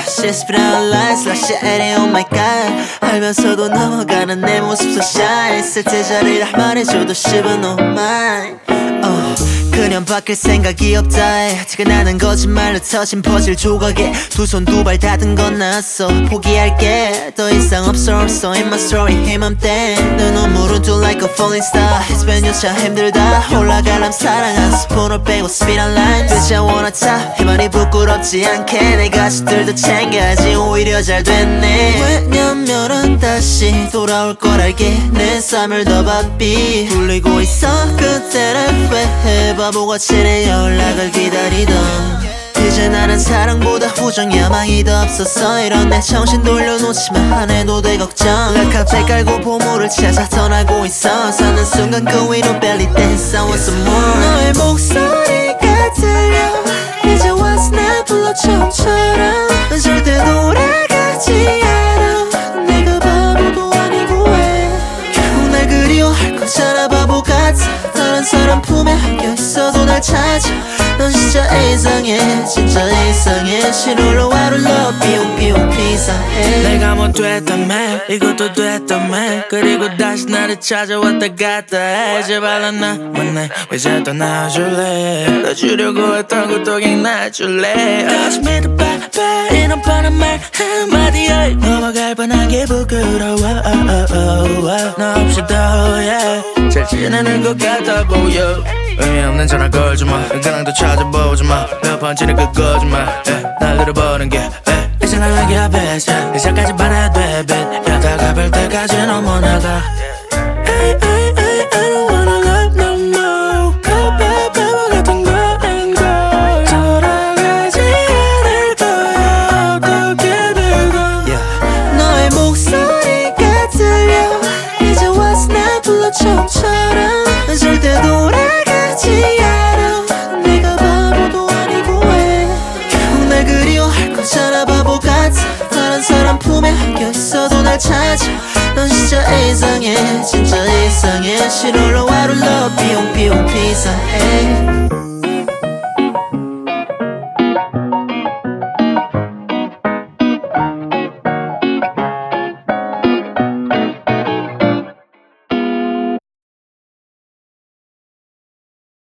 She's been out lies like shit oh my god 알면서도 넘어가는 내 모습 so shy 쓸데자리라 말해줘도 씹은 oh my 그냥 바뀔 생각이 없다 해 티가 나는 거짓말로 터진 퍼즐 조각에 두 손 두 발 닫은 건 나았어 포기할게 더 이상 없어 in my story hey I'm dead 내 눈물은 do like a falling star It's been 참 힘들다 올라가람 사랑한 스푼을 빼고 spin on line Bitch I wanna top 희망이 부끄럽지 않게 내 가식들도 챙겨야지 오히려 잘 됐네 왜냐면은 다시 돌아올 걸 알게 내 삶을 더 바삐 돌리고 있어 그때를 왜 바보같이 내 연락을 기다리던 이제 나는 사랑보다 후정 야망이 더 없었어 이런 내 정신 돌려놓지만 안 해도 돼 걱정 카페 깔고 보물을 찾아 떠나고 있어 사는 순간 그 위로 belly dance I want some more 너의 목소리가 들려 이제 와서 날 불러 처음처럼 난 절대 돌아가지 않아 내가 바보도 아니고 왜 결국 날 그리워할 거잖아 바보 같아 다른 사람 품에 안겨 있어도 날 찾아 넌 진짜 이상해 진짜 이상해 시로로 하루 love 삐용삐용 비상해 내가 뭐 됐다며 이것도 됐다며 그리고 다시 나를 찾아왔다 갔다 해 제발 난 나 만나 이제 떠나줄래 너 주려고 했던 것도 기억나줄래 다시 믿어봐 이런 뻔한 말 한마디에 넘어갈 뻔하게 부끄러워 너 없이도 yeah. 잘 지내는 것 같아 보여 의미 없는 전화 걸지마 그랑도 찾아보지마 몇 번째는 그 거짓말 날 잃어버린 게 이제 날 옆에서 이제까지 바라야 돼 여다가 별 때까지 너무 나가 I don't wanna love no more 바보 같은 거인 걸 돌아가지 않을 거야 어떻게 되건 너의 목소리가 들려 이제 와서 날 불러 처음처럼 난 절대 돌아가지 않아 내가 바보도 아니고 왜 결국 날 그리워할 거잖아 바보 같아 다른 사람 품에 안겨 있어도 날 찾아 넌 진짜 이상해 진짜 이상해 시로로 하루 love 삐용삐용 비상해